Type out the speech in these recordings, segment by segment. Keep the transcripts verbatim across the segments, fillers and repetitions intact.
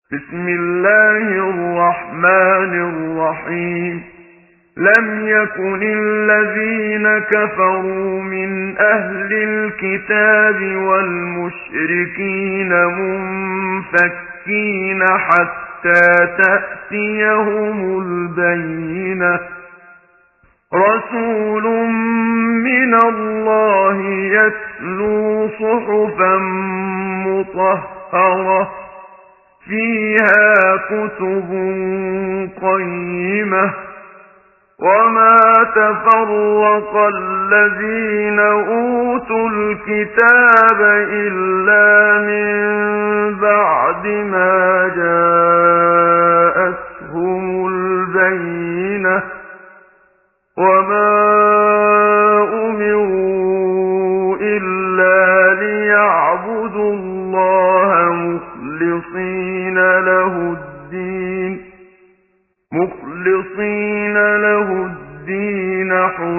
بسم الله الرحمن الرحيم لم يكن الذين كفروا من أهل الكتاب والمشركين منفكين حتى تأتيهم البينة رسول من الله يتلو صحفا مطهرة فيها كتب قيمة وما تفرق الذين أوتوا الكتاب إلا من بعد ما جاءتهم البينة وما أمروا إلا ليعبدوا الله مخلصين له الدين مخلصين له الدين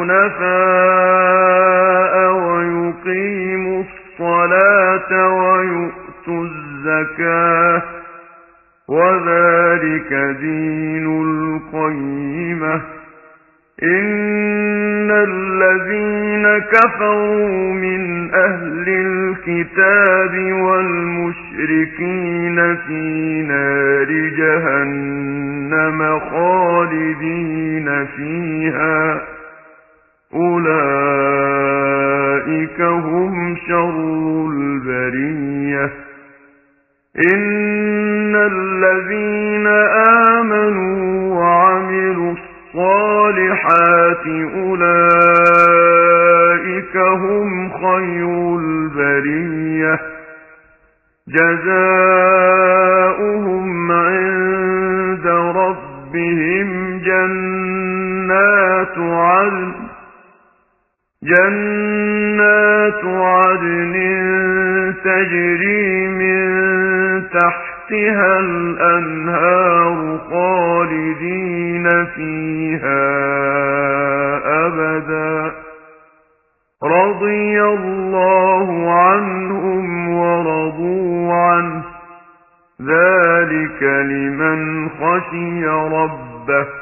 حنفاء ويقيموا الصلاة ويؤتوا الزكاة وذلك دين القيمة إن الذين كفروا من أهل الكتاب والمشركين في نار جهنم خالدين فيها أولئك هم شر البرية إن الذين آمنوا وعملوا الصالحات أولئك هم خير البرية جزاؤهم عند ربهم جنات عدن جنات عدن تجري من تحتها الأنهار خالدين فيها أبدا رضي الله عنهم ورضوا عنه ذلك لمن خشي ربه